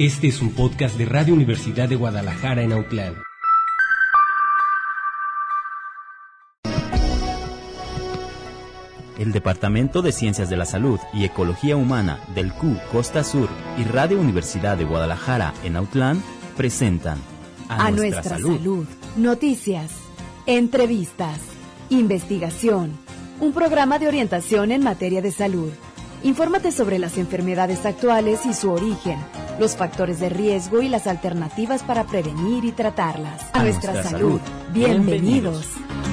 Este es un podcast de Radio Universidad de Guadalajara en Autlán. El Departamento de Ciencias de la Salud y Ecología Humana del CU Costa Sur y Radio Universidad de Guadalajara en Autlán presentan A Nuestra Salud. Noticias, entrevistas, investigación, un programa de orientación en materia de salud. Infórmate sobre las enfermedades actuales y su origen, los factores de riesgo y las alternativas para prevenir y tratarlas. A Nuestra Salud. Bienvenidos.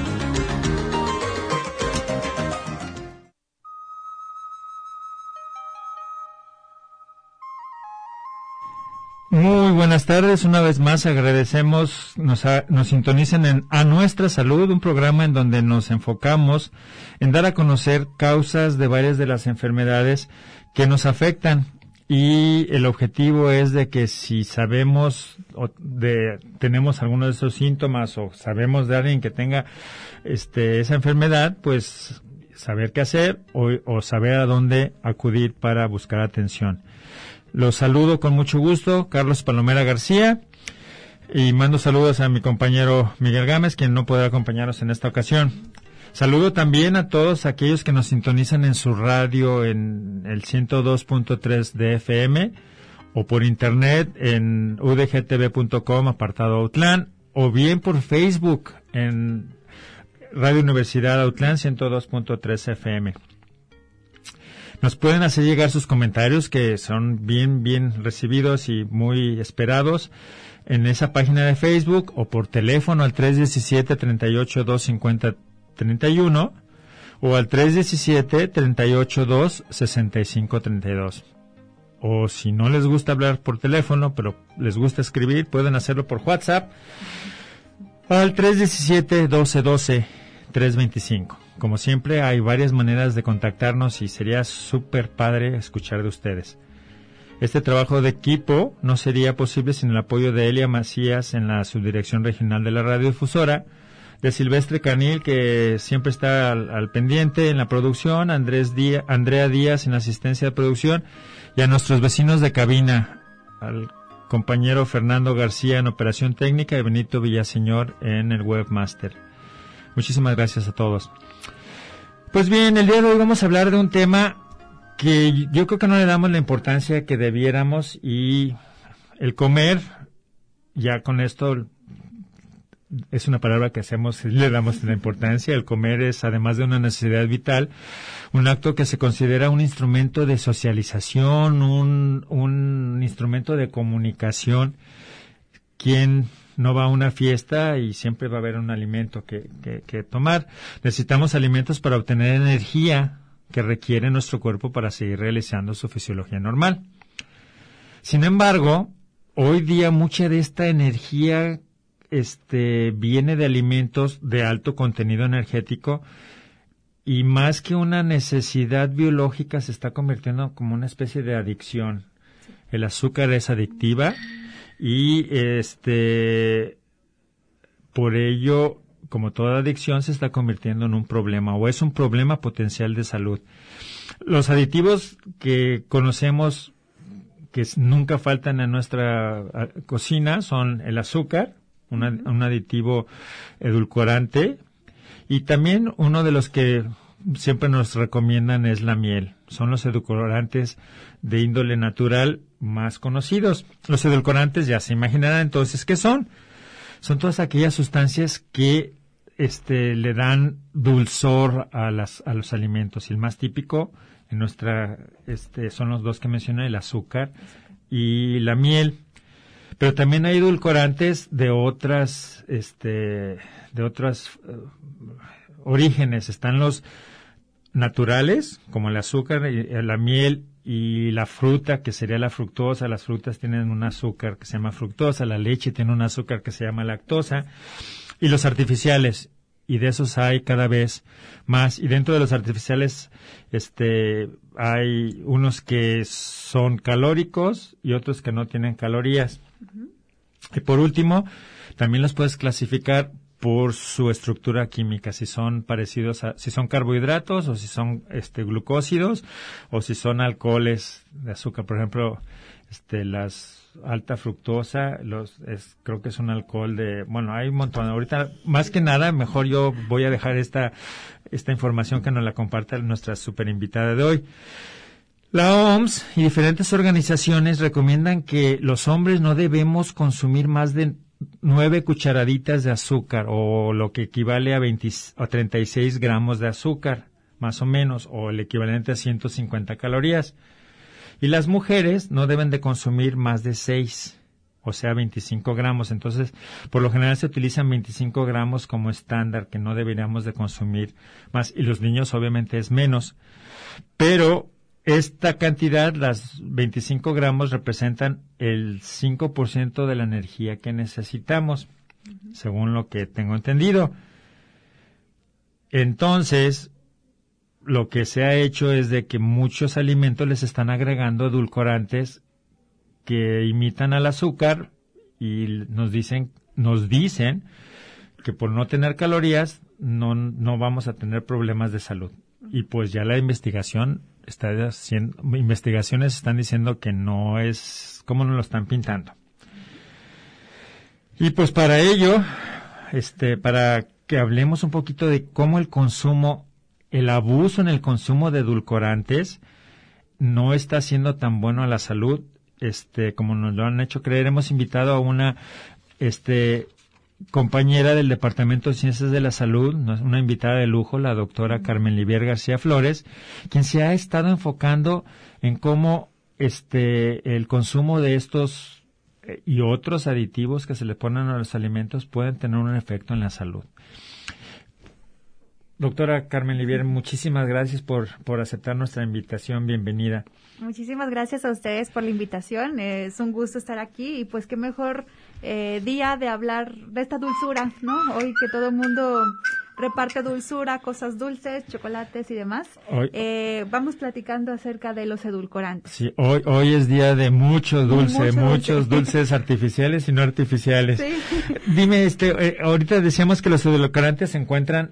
Muy buenas tardes, una vez más agradecemos nos sintonicen en A Nuestra Salud, un programa en donde nos enfocamos en dar a conocer causas de varias de las enfermedades que nos afectan, y el objetivo es de que si sabemos tenemos alguno de esos síntomas o sabemos de alguien que tenga esa enfermedad, pues saber qué hacer o saber a dónde acudir para buscar atención. Los saludo con mucho gusto, Carlos Palomera García, y mando saludos a mi compañero Miguel Gámez, quien no podrá acompañarnos en esta ocasión. Saludo también a todos aquellos que nos sintonizan en su radio en el 102.3 de FM o por internet en udgtv.com, apartado Autlán, o bien por Facebook en Radio Universidad Autlán 102.3 FM. Nos pueden hacer llegar sus comentarios, que son bien recibidos y muy esperados, en esa página de Facebook o por teléfono al 317-38-250-31 o al 317-38-265-32. O si no les gusta hablar por teléfono, pero les gusta escribir, pueden hacerlo por WhatsApp al 317-1212-325. Como siempre, hay varias maneras de contactarnos y sería súper padre escuchar de ustedes. Este trabajo de equipo no sería posible sin el apoyo de Elia Macías en la subdirección regional de la radiodifusora, de Silvestre Canil, que siempre está al pendiente en la producción, Andrea Díaz en la asistencia de producción, y a nuestros vecinos de cabina, al compañero Fernando García en operación técnica y Benito Villaseñor en el webmaster. Muchísimas gracias a todos. Pues bien, el día de hoy vamos a hablar de un tema que yo creo que no le damos la importancia que debiéramos, y el comer, ya con esto es una palabra que le damos la importancia. El comer es, además de una necesidad vital, un acto que se considera un instrumento de socialización, un instrumento de comunicación. ¿Quién no va a una fiesta y siempre va a haber un alimento que tomar? Necesitamos alimentos para obtener energía que requiere nuestro cuerpo para seguir realizando su fisiología normal. Sin embargo, hoy día mucha de esta energía viene de alimentos de alto contenido energético, y más que una necesidad biológica se está convirtiendo como una especie de adicción. El azúcar es adictiva y por ello, como toda adicción, se está convirtiendo en un problema, o es un problema potencial de salud. Los aditivos que conocemos que nunca faltan en nuestra cocina son el azúcar, un aditivo edulcorante, y también uno de los que siempre nos recomiendan es la miel. Son los edulcorantes de índole natural más conocidos. Los edulcorantes, ya se imaginarán entonces qué son. Son todas aquellas sustancias que le dan dulzor a los alimentos. Y el más típico en nuestra son los dos que mencioné, el azúcar y la miel. Pero también hay edulcorantes de otras orígenes. Están los naturales, como el azúcar, la miel y la fruta, que sería la fructosa. Las frutas tienen un azúcar que se llama fructosa, la leche tiene un azúcar que se llama lactosa, y los artificiales, y de esos hay cada vez más. Y dentro de los artificiales hay unos que son calóricos y otros que no tienen calorías. Uh-huh. Y por último, también los puedes clasificar por su estructura química, si son parecidos si son carbohidratos o si son glucósidos o si son alcoholes de azúcar. Por ejemplo, las alta fructosa, creo que es un alcohol hay un montón. Ahorita, más que nada, mejor yo voy a dejar esta información que nos la comparta nuestra super invitada de hoy. La OMS y diferentes organizaciones recomiendan que los hombres no debemos consumir más de 9 cucharaditas de azúcar, o lo que equivale a 36 gramos de azúcar, más o menos, o el equivalente a 150 calorías. Y las mujeres no deben de consumir más de 6, o sea, 25 gramos. Entonces, por lo general se utilizan 25 gramos como estándar, que no deberíamos de consumir más. Y los niños obviamente es menos. Pero esta cantidad, las 25 gramos, representan el 5% de la energía que necesitamos, según lo que tengo entendido. Entonces, lo que se ha hecho es de que muchos alimentos les están agregando edulcorantes que imitan al azúcar y nos dicen que por no tener calorías no vamos a tener problemas de salud. Y pues ya la investigaciones están diciendo que no es como nos lo están pintando. Y pues para ello, para que hablemos un poquito de cómo el abuso en el consumo de edulcorantes no está siendo tan bueno a la salud, como nos lo han hecho creer. Hemos invitado a una compañera del Departamento de Ciencias de la Salud, una invitada de lujo, la doctora Carmen Livier García Flores, quien se ha estado enfocando en cómo el consumo de estos y otros aditivos que se le ponen a los alimentos pueden tener un efecto en la salud. Doctora Carmen Livier, muchísimas gracias por aceptar nuestra invitación. Bienvenida. Muchísimas gracias a ustedes por la invitación. Es un gusto estar aquí y pues qué mejor día de hablar de esta dulzura, ¿no? Hoy que todo el mundo reparte dulzura, cosas dulces, chocolates y demás. Vamos platicando acerca de los edulcorantes. Sí, hoy es día de mucho dulce, muchos dulces artificiales y no artificiales. Sí. Dime, ahorita decíamos que los edulcorantes se encuentran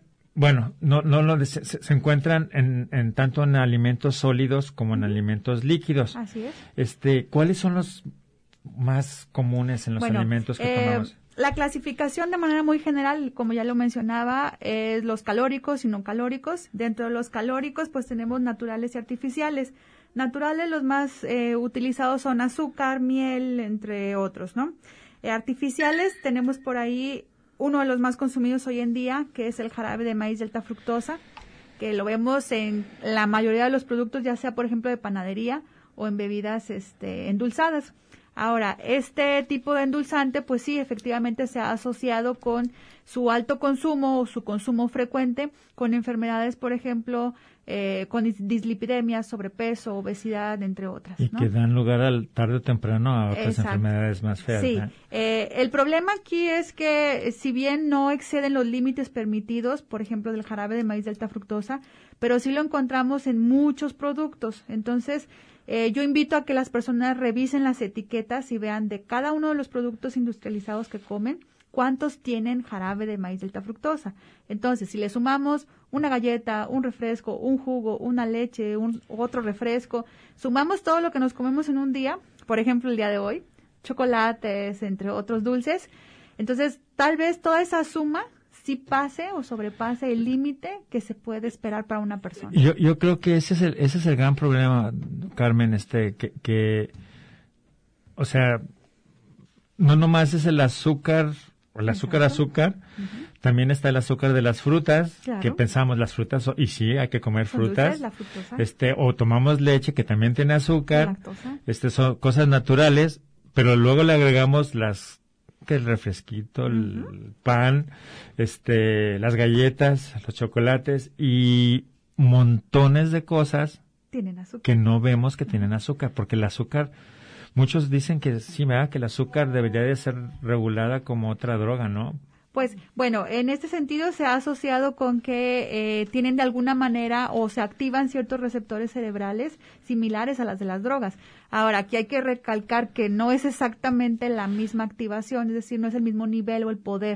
se encuentran en tanto en alimentos sólidos como en alimentos líquidos. Así es. ¿Cuáles son los más comunes en los alimentos que tomamos? La clasificación de manera muy general, como ya lo mencionaba, es los calóricos y no calóricos. Dentro de los calóricos, pues tenemos naturales y artificiales. Naturales, los más utilizados son azúcar, miel, entre otros, ¿no? Artificiales, tenemos por ahí uno de los más consumidos hoy en día, que es el jarabe de maíz de alta fructosa, que lo vemos en la mayoría de los productos, ya sea, por ejemplo, de panadería o en bebidas endulzadas. Ahora, este tipo de endulzante, pues sí, efectivamente se ha asociado con su alto consumo o su consumo frecuente con enfermedades, por ejemplo, con dislipidemia, sobrepeso, obesidad, entre otras. Y que dan lugar tarde o temprano a otras enfermedades más feas. Sí, el problema aquí es que si bien no exceden los límites permitidos, por ejemplo, del jarabe de maíz de alta fructosa, pero sí lo encontramos en muchos productos. Entonces, yo invito a que las personas revisen las etiquetas y vean de cada uno de los productos industrializados que comen, cuántos tienen jarabe de maíz de alta fructosa. Entonces, si le sumamos una galleta, un refresco, un jugo, una leche, otro refresco, sumamos todo lo que nos comemos en un día, por ejemplo, el día de hoy, chocolates, entre otros dulces, entonces tal vez toda esa suma sí pase o sobrepase el límite que se puede esperar para una persona. Yo creo que ese es el gran problema, Carmen, o sea, no nomás es el azúcar o el azúcar, también está el azúcar de las frutas, claro, que pensamos las frutas, y sí, hay que comer frutas, o tomamos leche que también tiene azúcar, son cosas naturales, pero luego le agregamos el refresquito, el pan, las galletas, los chocolates y montones de cosas que no vemos que tienen azúcar, porque el azúcar, muchos dicen que sí, ¿verdad? Que el azúcar debería de ser regulada como otra droga, ¿no? Pues, bueno, en este sentido se ha asociado con que tienen de alguna manera o se activan ciertos receptores cerebrales similares a las de las drogas. Ahora, aquí hay que recalcar que no es exactamente la misma activación, es decir, no es el mismo nivel o el poder,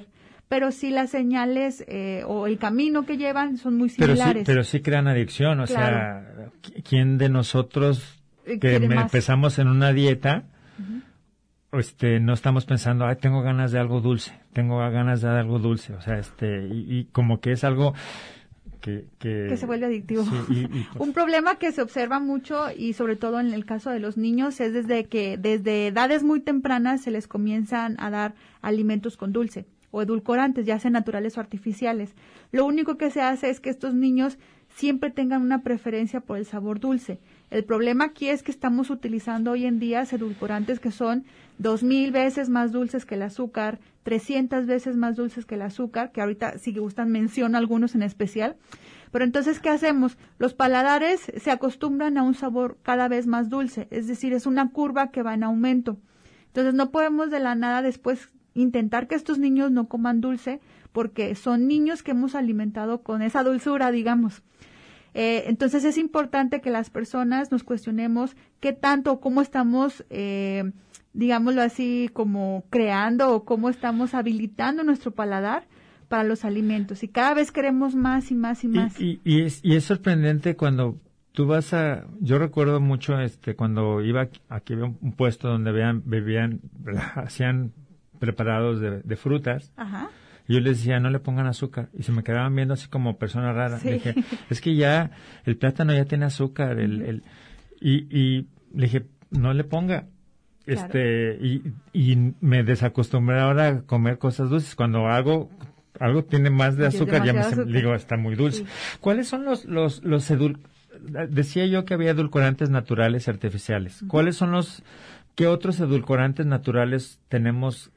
pero sí las señales o el camino que llevan son muy similares. Pero sí crean adicción, o claro. sea, ¿quién de nosotros que empezamos en una dieta, no estamos pensando, ay, tengo ganas de algo dulce, o sea, y como que es algo que se vuelve adictivo. Sí, Un problema que se observa mucho y sobre todo en el caso de los niños es desde edades muy tempranas se les comienzan a dar alimentos con dulce o edulcorantes, ya sean naturales o artificiales. Lo único que se hace es que estos niños siempre tengan una preferencia por el sabor dulce. El problema aquí es que estamos utilizando hoy en día edulcorantes que son 2000 veces más dulces que el azúcar, 300 veces más dulces que el azúcar, que ahorita si gustan menciono algunos en especial. Pero entonces, ¿qué hacemos? Los paladares se acostumbran a un sabor cada vez más dulce, es decir, es una curva que va en aumento. Entonces, no podemos de la nada después intentar que estos niños no coman dulce, porque son niños que hemos alimentado con esa dulzura, digamos. Entonces es importante que las personas nos cuestionemos qué tanto o cómo estamos, digámoslo así, como creando o cómo estamos habilitando nuestro paladar para los alimentos. Y cada vez queremos más y más y más. Y es sorprendente cuando tú vas yo recuerdo mucho cuando iba aquí había un puesto donde hacían preparados de frutas. Ajá. Y yo les decía, no le pongan azúcar. Y se me quedaban viendo así como persona rara. Sí. Le dije, es que ya el plátano ya tiene azúcar. Y le dije, no le ponga. Claro. Y me acostumbré ahora a comer cosas dulces. Cuando algo tiene más de azúcar, digo, está muy dulce. Sí. ¿Cuáles son decía yo que había edulcorantes naturales y artificiales. ¿Cuáles son qué otros edulcorantes naturales tenemos?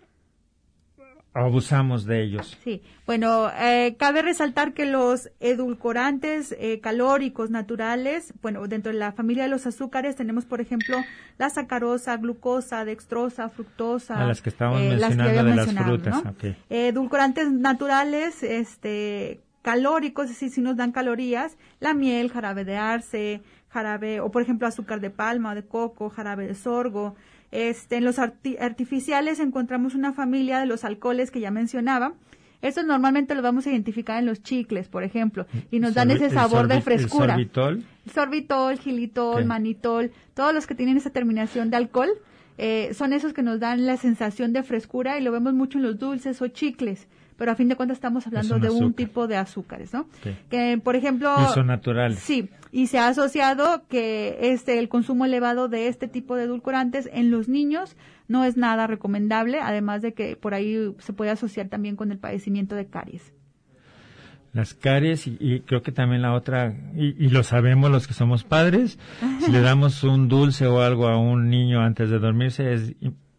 Abusamos de ellos. Sí, bueno, cabe resaltar que los edulcorantes calóricos naturales, bueno, dentro de la familia de los azúcares tenemos, por ejemplo, la sacarosa, glucosa, dextrosa, fructosa. A las que estábamos mencionando de las frutas. ¿No? Okay. Edulcorantes naturales, calóricos, es decir, si nos dan calorías, la miel, jarabe de arce, o por ejemplo azúcar de palma, de coco, jarabe de sorgo. En los artificiales encontramos una familia de los alcoholes que ya mencionaba. Estos normalmente los vamos a identificar en los chicles, por ejemplo, y nos dan ese sabor de frescura. ¿El sorbitol, xilitol, manitol, todos los que tienen esa terminación de alcohol, son esos que nos dan la sensación de frescura y lo vemos mucho en los dulces o chicles. Pero a fin de cuentas estamos hablando de un tipo de azúcares, ¿no? Okay. Que, por ejemplo... Y son naturales. Sí, y se ha asociado que el consumo elevado de este tipo de edulcorantes en los niños no es nada recomendable, además de que por ahí se puede asociar también con el padecimiento de caries. Las caries y creo que también la otra, y lo sabemos los que somos padres, si le damos un dulce o algo a un niño antes de dormirse es...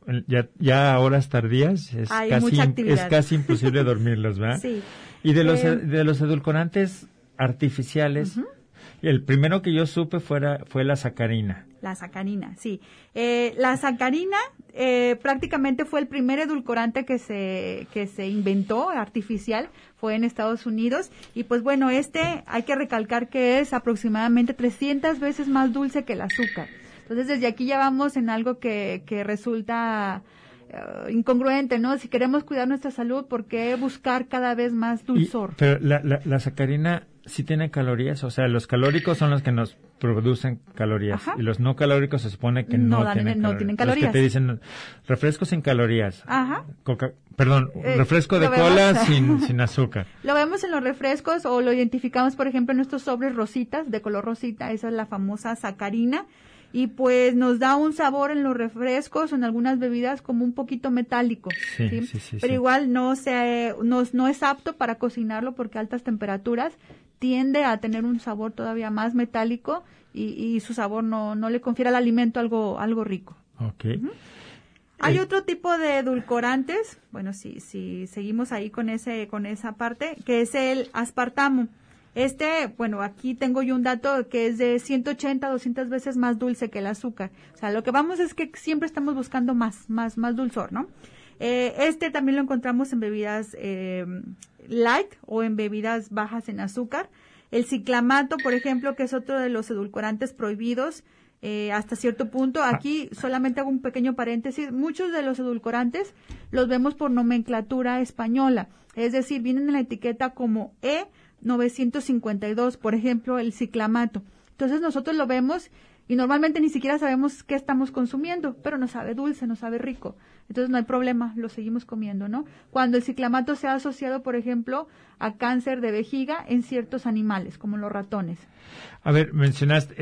Ya a horas tardías es casi imposible dormirlos, ¿verdad? Sí. Y de los edulcorantes artificiales, el primero que yo supe fue la sacarina. La sacarina, sí. La sacarina prácticamente fue el primer edulcorante que se inventó artificial, fue en Estados Unidos y pues bueno, hay que recalcar que es aproximadamente 300 veces más dulce que el azúcar. Entonces, desde aquí ya vamos en algo que resulta incongruente, ¿no? Si queremos cuidar nuestra salud, ¿por qué buscar cada vez más dulzor? Pero la sacarina sí tiene calorías, o sea, los calóricos son los que nos producen calorías. Ajá. Y los no calóricos se supone que no tienen calorías. Los que te dicen refresco sin calorías. Ajá. Refresco de cola sin azúcar. Lo vemos en los refrescos o lo identificamos, por ejemplo, en estos sobres rositas, de color rosita, esa es la famosa sacarina. Y pues nos da un sabor en los refrescos o en algunas bebidas como un poquito metálico, ¿sí? Pero igual no es apto para cocinarlo porque a altas temperaturas tiende a tener un sabor todavía más metálico y su sabor no le confiere al alimento algo rico. Okay. Hay otro tipo de edulcorantes, bueno, si seguimos ahí con esa parte, que es el aspartamo. Bueno, aquí tengo yo un dato que es de 180 a 200 veces más dulce que el azúcar. O sea, lo que vamos es que siempre estamos buscando más dulzor, ¿no? También lo encontramos en bebidas light o en bebidas bajas en azúcar. El ciclamato, por ejemplo, que es otro de los edulcorantes prohibidos, hasta cierto punto. Aquí solamente hago un pequeño paréntesis. Muchos de los edulcorantes los vemos por nomenclatura española, es decir, vienen en la etiqueta como E952, por ejemplo, el ciclamato. Entonces nosotros lo vemos y normalmente ni siquiera sabemos qué estamos consumiendo, pero nos sabe dulce, nos sabe rico. Entonces no hay problema, lo seguimos comiendo, ¿no? Cuando el ciclamato se ha asociado, por ejemplo, a cáncer de vejiga en ciertos animales, como los ratones. A ver, mencionaste,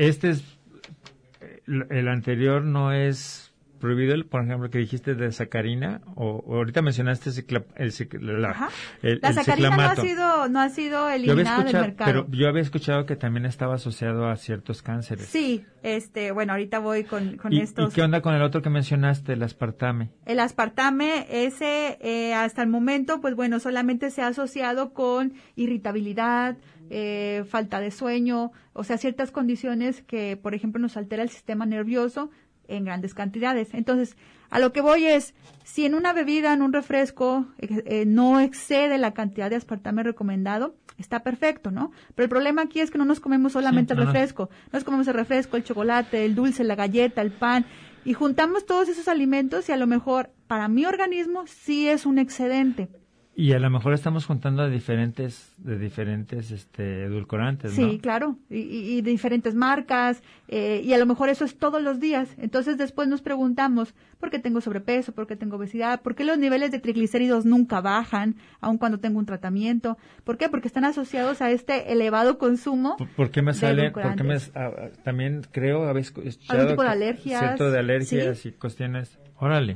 el anterior no es prohibido, por ejemplo, que dijiste de sacarina, o ahorita mencionaste el sacarina ciclamato. no ha sido eliminada del mercado. Pero yo había escuchado que también estaba asociado a ciertos cánceres. Sí, bueno, ahorita voy con estos. ¿Y qué onda con el otro que mencionaste, el aspartame? El aspartame, hasta el momento, pues bueno, solamente se ha asociado con irritabilidad, falta de sueño, o sea, ciertas condiciones que, por ejemplo, nos altera el sistema nervioso en grandes cantidades. Entonces, a lo que voy es, si en una bebida, en un refresco, no excede la cantidad de aspartame recomendado, está perfecto, ¿no? Pero el problema aquí es que no nos comemos solamente el refresco, nos comemos el refresco, el chocolate, el dulce, la galleta, el pan, y juntamos todos esos alimentos y a lo mejor para mi organismo sí es un excedente. Y a lo mejor estamos juntando de diferentes edulcorantes, ¿no? Sí, claro, y de diferentes marcas, y a lo mejor eso es todos los días. Entonces después nos preguntamos, ¿por qué tengo sobrepeso? ¿Por qué tengo obesidad? ¿Por qué los niveles de triglicéridos nunca bajan, aun cuando tengo un tratamiento? ¿Por qué? Porque están asociados a este elevado consumo. ¿Por qué me sale? También creo haber escuchado algún tipo de alergias. Cierto de alergias, ¿sí? Y cuestiones. Órale.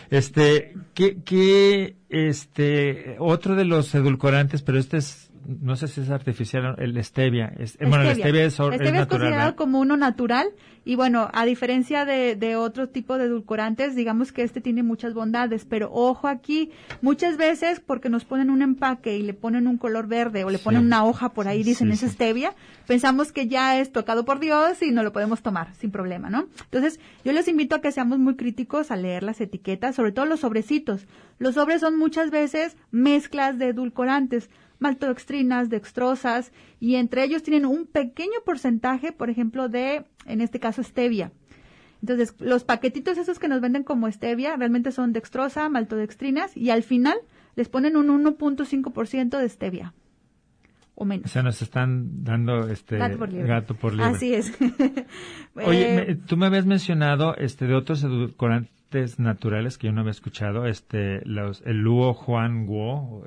Otro de los edulcorantes, pero no sé si es artificial, el stevia. Bueno, el stevia es natural, considerado ¿verdad? como uno natural y bueno, a diferencia de otro tipo de edulcorantes, digamos que tiene muchas bondades, pero ojo aquí, muchas veces porque nos ponen un empaque y le ponen un color verde o le ponen una hoja por ahí, dicen es stevia, pensamos que ya es tocado por Dios y no lo podemos tomar sin problema, ¿no? Entonces, yo les invito a que seamos muy críticos a leer las etiquetas, sobre todo los sobrecitos. Los sobres son muchas veces mezclas de edulcorantes, maltodextrinas, dextrosas, y entre ellos tienen un pequeño porcentaje, por ejemplo, en este caso, stevia. Entonces, los paquetitos esos que nos venden como stevia realmente son dextrosa, maltodextrinas, y al final les ponen un 1.5% de stevia, o menos. O sea, nos están dando gato por liebre. Así es. Oye, tú me habías mencionado de otros edulcorantes naturales que yo no había escuchado, el Luo Juan Guo,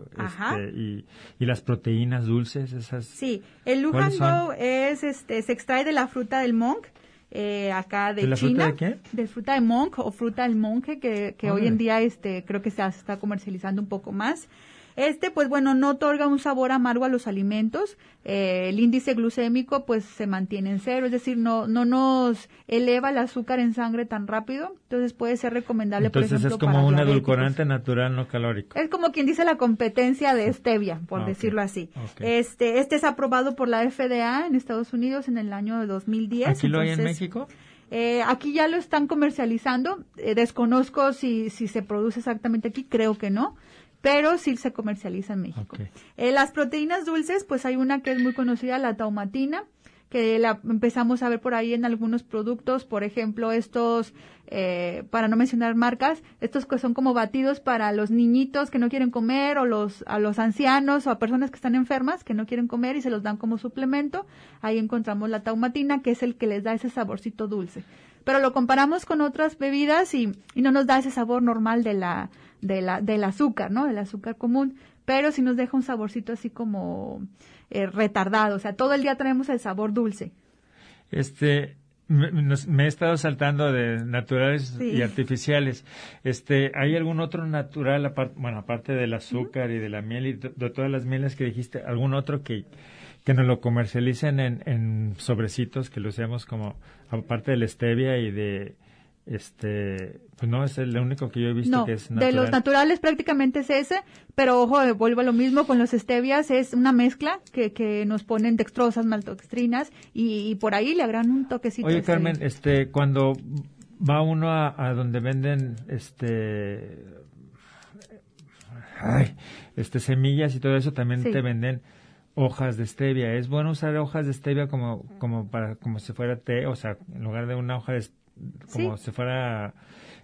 y las proteínas dulces, esas. Sí, el Luo Juan Guo se extrae de la fruta del monk, acá de la China. ¿Fruta de qué? De fruta de monk o fruta del monje, que hoy en día creo que se está comercializando un poco más. Pues bueno, no otorga un sabor amargo a los alimentos, el índice glucémico pues se mantiene en cero, es decir, no nos eleva el azúcar en sangre tan rápido, entonces puede ser recomendable, por ejemplo, es como un edulcorante natural no calórico. Es como quien dice la competencia de stevia, por decirlo así. Okay. Este es aprobado por la FDA en Estados Unidos en el año de 2010. ¿Aquí lo hay en México? Aquí ya lo están comercializando, desconozco si se produce exactamente aquí, creo que no, pero sí se comercializa en México. Okay. Las proteínas dulces, pues hay una que es muy conocida, la taumatina, que la empezamos a ver por ahí en algunos productos, por ejemplo, para no mencionar marcas, estos que son como batidos para los niñitos que no quieren comer, o a los ancianos o a personas que están enfermas que no quieren comer y se los dan como suplemento. Ahí encontramos la taumatina, que es el que les da ese saborcito dulce. Pero lo comparamos con otras bebidas y no nos da ese sabor normal del azúcar, ¿no? Del azúcar común, pero sí nos deja un saborcito así como retardado, o sea, todo el día tenemos el sabor dulce. Me he estado saltando de naturales y artificiales. ¿Hay algún otro natural, aparte del azúcar y de la miel y de todas las mieles que dijiste, algún otro que nos lo comercialicen en sobrecitos, que lo usemos como, aparte del stevia y de pues no es el único que yo he visto que es natural? De los naturales prácticamente es ese, pero ojo, vuelvo a lo mismo con los stevias, es una mezcla que nos ponen dextrosas, maltodextrinas y por ahí le agregan un toquecito. Oye, Carmen, cuando va uno a donde venden semillas y todo eso, también te venden hojas de stevia. ¿Es bueno usar hojas de stevia como si fuera té? O sea, en lugar de una hoja como si fuera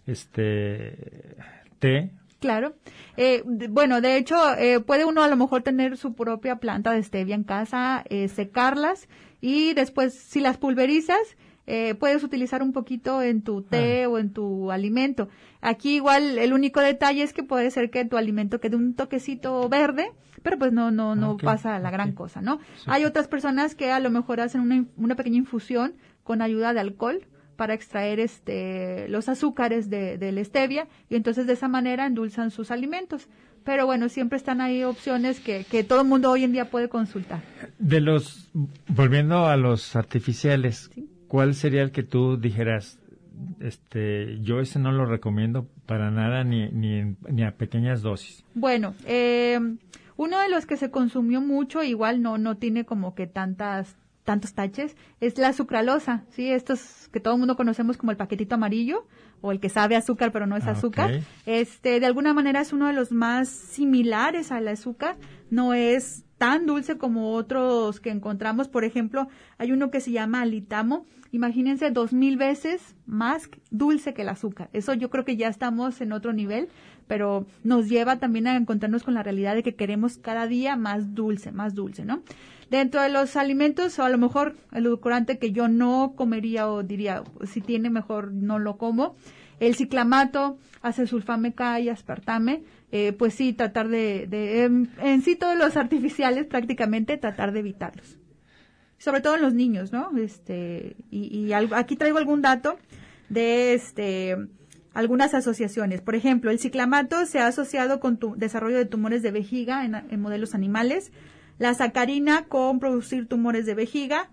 té. Claro. Bueno, de hecho, puede uno a lo mejor tener su propia planta de stevia en casa, secarlas y después, si las pulverizas, puedes utilizar un poquito en tu té o en tu alimento. Aquí igual el único detalle es que puede ser que tu alimento quede un toquecito verde, pero pues no pasa la gran cosa, ¿no? Sí. Hay otras personas que a lo mejor hacen una pequeña infusión con ayuda de alcohol para extraer los azúcares de la stevia y entonces de esa manera endulzan sus alimentos. Pero bueno, siempre están ahí opciones que todo el mundo hoy en día puede consultar. Volviendo a los artificiales, ¿sí? ¿Cuál sería el que tú dijeras, yo ese no lo recomiendo para nada ni a pequeñas dosis? Bueno, uno de los que se consumió mucho, igual no tiene como que tantos taches, es la sucralosa, ¿sí? Estos que todo el mundo conocemos como el paquetito amarillo, o el que sabe azúcar pero no es azúcar. Okay. De alguna manera es uno de los más similares al azúcar, no es tan dulce como otros que encontramos. Por ejemplo, hay uno que se llama Alitamo. Imagínense 2000 veces más dulce que el azúcar. Eso yo creo que ya estamos en otro nivel, pero nos lleva también a encontrarnos con la realidad de que queremos cada día más dulce, ¿no? Dentro de los alimentos, o a lo mejor el edulcorante que yo no comería o diría, si tiene mejor no lo como, el ciclamato, acesulfame K y aspartame, pues sí, tratar en sí todos los artificiales prácticamente tratar de evitarlos. Sobre todo en los niños, ¿no? Aquí traigo algún dato de algunas asociaciones. Por ejemplo, el ciclamato se ha asociado con desarrollo de tumores de vejiga en modelos animales, la sacarina con producir tumores de vejiga,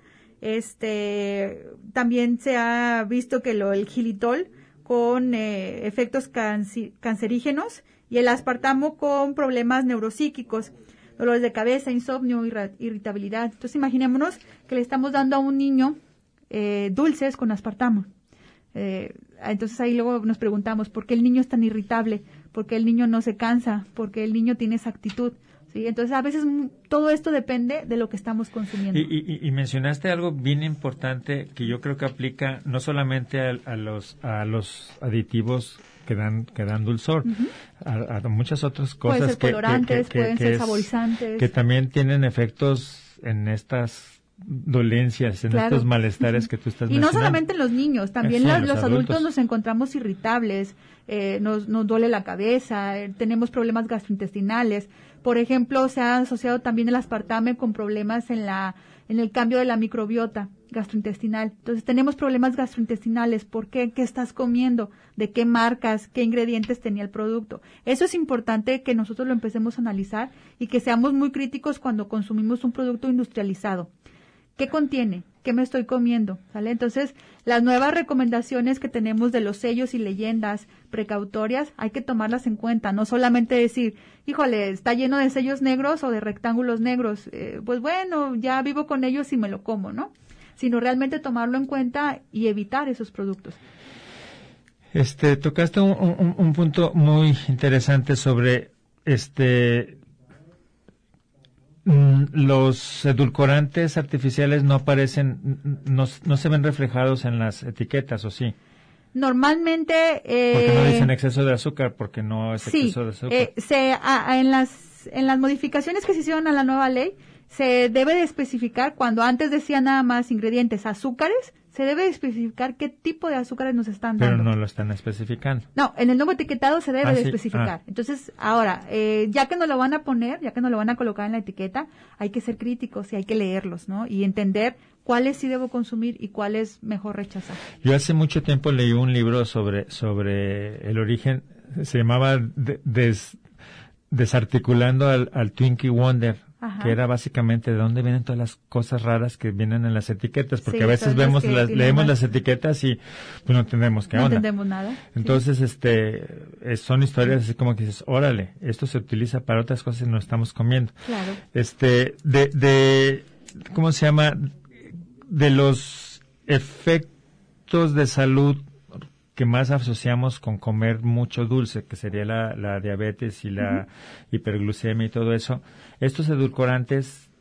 también se ha visto que el xilitol con efectos cancerígenos y el aspartamo con problemas neuropsíquicos, dolores de cabeza, insomnio, irritabilidad. Entonces imaginémonos que le estamos dando a un niño dulces con aspartamo. Entonces ahí luego nos preguntamos, ¿por qué el niño es tan irritable? ¿Por qué el niño no se cansa? ¿Por qué el niño tiene esa actitud? ¿Sí? Entonces a veces todo esto depende de lo que estamos consumiendo. Y mencionaste algo bien importante que yo creo que aplica no solamente a los aditivos que dan dulzor, a muchas otras cosas. Pueden ser colorantes, pueden ser saborizantes. Que también tienen efectos en estas dolencias, en estos malestares que tú estás mencionando. Y no solamente en los niños, también los adultos nos encontramos irritables, nos duele la cabeza, tenemos problemas gastrointestinales. Por ejemplo, se ha asociado también el aspartame con problemas en el cambio de la microbiota gastrointestinal. Entonces, tenemos problemas gastrointestinales. ¿Por qué? ¿Qué estás comiendo? ¿De qué marcas? ¿Qué ingredientes tenía el producto? Eso es importante que nosotros lo empecemos a analizar y que seamos muy críticos cuando consumimos un producto industrializado. ¿Qué contiene? ¿Qué me estoy comiendo? ¿Sale? Entonces, las nuevas recomendaciones que tenemos de los sellos y leyendas precautorias, hay que tomarlas en cuenta, no solamente decir, híjole, está lleno de sellos negros o de rectángulos negros, pues bueno, ya vivo con ellos y me lo como, ¿no? Sino realmente tomarlo en cuenta y evitar esos productos. Tocaste un punto muy interesante sobre los edulcorantes artificiales no aparecen, no se ven reflejados en las etiquetas, ¿o sí? Normalmente... porque no dicen exceso de azúcar, porque no es exceso de azúcar. En las modificaciones que se hicieron a la nueva ley, se debe de especificar, cuando antes decía nada más ingredientes azúcares, se debe de especificar qué tipo de azúcares nos están dando. Pero no lo están especificando. No, en el nuevo etiquetado se debe de especificar. Entonces, ahora, ya que nos lo van a poner, ya que nos lo van a colocar en la etiqueta, hay que ser críticos y hay que leerlos, ¿no? Y entender cuáles sí debo consumir y cuáles mejor rechazar. Yo hace mucho tiempo leí un libro sobre el origen, se llamaba Desarticulando al Twinkie Wonder. Ajá. Que era básicamente de dónde vienen todas las cosas raras que vienen en las etiquetas, porque a veces leemos las etiquetas y pues no entendemos qué onda. No entendemos nada. Entonces, son historias así como que dices, órale, esto se utiliza para otras cosas y no estamos comiendo. Claro. ¿Cómo se llama? De los efectos de salud que más asociamos con comer mucho dulce, que sería la diabetes y la hiperglucemia y todo eso, estos edulcorantes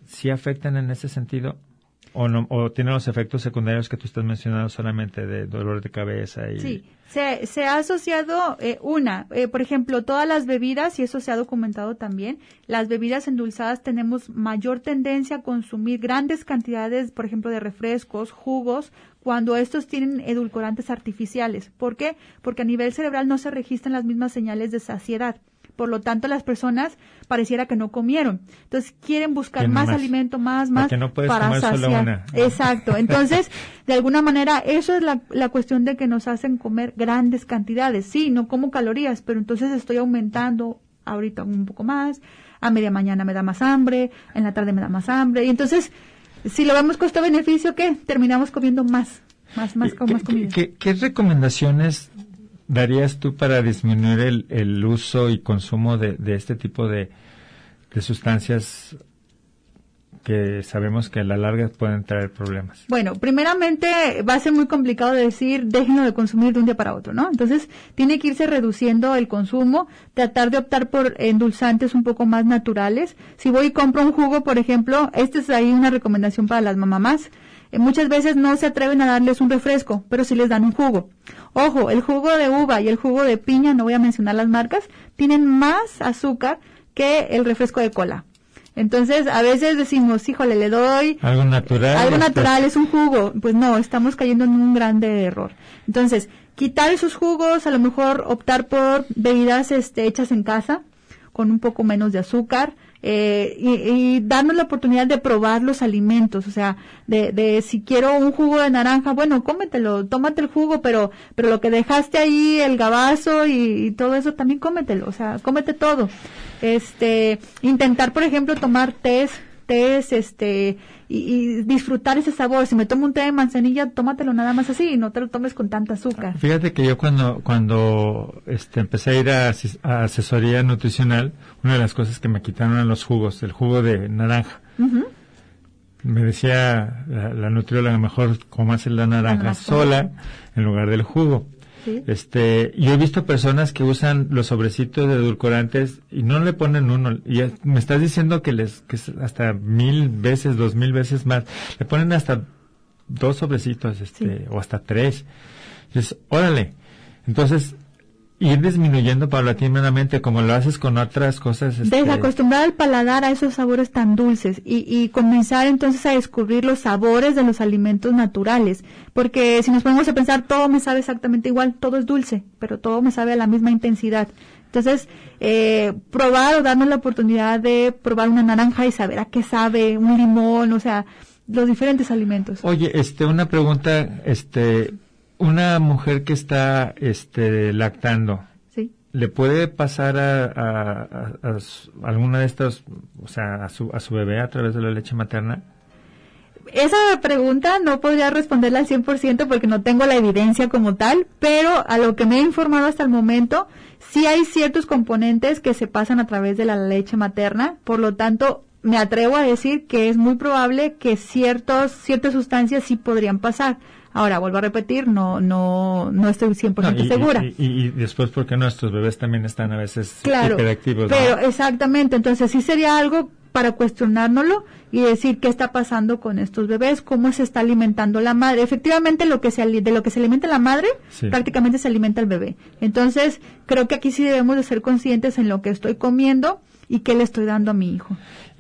¿sí afectan en ese sentido? ¿O no, o tienen los efectos secundarios que tú estás mencionando solamente de dolor de cabeza? Y... Sí, se ha asociado por ejemplo, todas las bebidas, y eso se ha documentado también, las bebidas endulzadas tenemos mayor tendencia a consumir grandes cantidades, por ejemplo, de refrescos, jugos, cuando estos tienen edulcorantes artificiales. ¿Por qué? Porque a nivel cerebral no se registran las mismas señales de saciedad. Por lo tanto, las personas pareciera que no comieron. Entonces, quieren buscar más alimento, más, porque no puedes para comer saciar. Solo una. Exacto. Entonces, de alguna manera, eso es la cuestión de que nos hacen comer grandes cantidades. Sí, no como calorías, pero entonces estoy aumentando ahorita un poco más, a media mañana me da más hambre, en la tarde me da más hambre. Y entonces, si lo vemos costo-beneficio, ¿qué? Terminamos comiendo más comida. ¿Qué recomendaciones darías tú para disminuir el uso y consumo de este tipo de sustancias que sabemos que a la larga pueden traer problemas? Bueno, primeramente va a ser muy complicado decir déjenlo de consumir de un día para otro, ¿no? Entonces tiene que irse reduciendo el consumo, tratar de optar por endulzantes un poco más naturales. Si voy y compro un jugo, por ejemplo, esta es ahí una recomendación para las mamás. Muchas veces no se atreven a darles un refresco, pero sí les dan un jugo. Ojo, el jugo de uva y el jugo de piña, no voy a mencionar las marcas, tienen más azúcar que el refresco de cola. Entonces, a veces decimos, híjole, le doy... Algo natural, es un jugo. Pues no, estamos cayendo en un grande error. Entonces, quitar esos jugos, a lo mejor optar por bebidas hechas en casa, con un poco menos de azúcar, y darnos la oportunidad de probar los alimentos, o sea, de si quiero un jugo de naranja, bueno, cómetelo, tómate el jugo, pero lo que dejaste ahí, el gabazo y todo eso, también cómetelo, o sea, cómete todo. Intentar, por ejemplo, tomar tés, y disfrutar ese sabor. Si me tomo un té de manzanilla, tómatelo nada más así y no te lo tomes con tanta azúcar. Fíjate que yo cuando empecé a ir a asesoría nutricional, una de las cosas que me quitaron eran los jugos, el jugo de naranja. Uh-huh. Me decía la nutrióloga, mejor comas la naranja sola en lugar del jugo. ¿Sí? Yo he visto personas que usan los sobrecitos de edulcorantes y no le ponen uno, y me estás diciendo que es hasta 1000 veces, 2000 veces más, le ponen hasta 2 sobrecitos, sí, o hasta 3. Entonces, órale. Entonces, ir disminuyendo paulatinamente como lo haces con otras cosas. Desacostumbrar al paladar a esos sabores tan dulces y comenzar entonces a descubrir los sabores de los alimentos naturales, porque si nos ponemos a pensar, todo me sabe exactamente igual, todo es dulce, pero todo me sabe a la misma intensidad. Entonces, probar o darnos la oportunidad de probar una naranja y saber a qué sabe, un limón, o sea, los diferentes alimentos. Oye, una pregunta, una mujer que está lactando, ¿sí?, ¿le puede pasar a alguna de estas, o sea, a su bebé a través de la leche materna? Esa pregunta no podría responderla al 100% porque no tengo la evidencia como tal, pero a lo que me he informado hasta el momento, sí hay ciertos componentes que se pasan a través de la leche materna, por lo tanto, me atrevo a decir que es muy probable que ciertas sustancias sí podrían pasar. Ahora, vuelvo a repetir, no estoy 100% segura. Y después, porque nuestros bebés también están a veces hiperactivos, ¿no? Pero exactamente, entonces sí sería algo para cuestionárnoslo y decir qué está pasando con estos bebés, cómo se está alimentando la madre. Efectivamente, de lo que se alimenta la madre, sí, prácticamente se alimenta el bebé. Entonces, creo que aquí sí debemos de ser conscientes en lo que estoy comiendo y qué le estoy dando a mi hijo.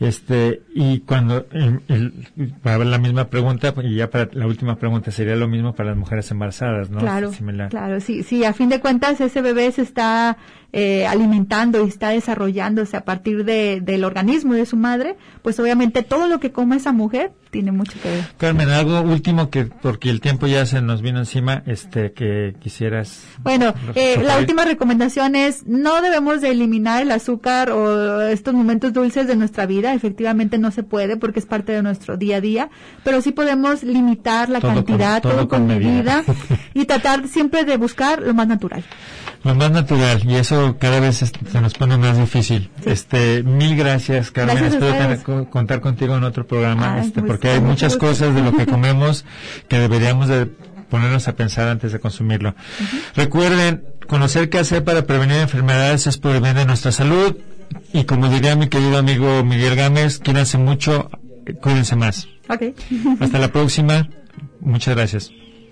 Y cuando, para ver la misma pregunta, y ya para la última pregunta, sería lo mismo para las mujeres embarazadas, ¿no? Claro, sí, a fin de cuentas ese bebé se está alimentando y está desarrollándose a partir del organismo de su madre, pues obviamente todo lo que come esa mujer tiene mucho que ver. Carmen, algo último porque el tiempo ya se nos vino encima, que quisieras. Bueno, la última recomendación es, no debemos de eliminar el azúcar o estos momentos dulces de nuestra vida. Efectivamente no se puede porque es parte de nuestro día a día, pero sí podemos limitar la cantidad, todo con medida y tratar siempre de buscar lo más natural. Lo más natural, y eso cada vez se nos pone más difícil. Sí. Mil gracias, Carmen. Espero contar contigo en otro programa, porque hay muchas cosas de lo que comemos que deberíamos de ponernos a pensar antes de consumirlo. Uh-huh. Recuerden, conocer qué hacer para prevenir enfermedades es por el bien de nuestra salud. Y como diría mi querido amigo Miguel Gámez, quiéranse mucho, cuídense más. Ok. Hasta la próxima. Muchas gracias.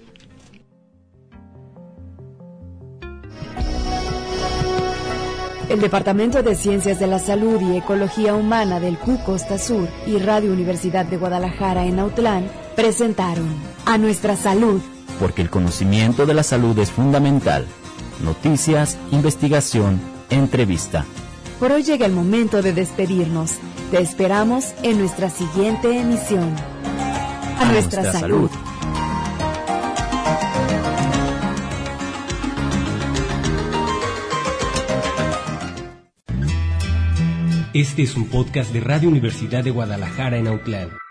El Departamento de Ciencias de la Salud y Ecología Humana del CU Costa Sur y Radio Universidad de Guadalajara en Autlán presentaron A Nuestra Salud. Porque el conocimiento de la salud es fundamental. Noticias, investigación, entrevista. Por hoy llega el momento de despedirnos. Te esperamos en nuestra siguiente emisión. A nuestra salud. Este es un podcast de Radio Universidad de Guadalajara en Autlán.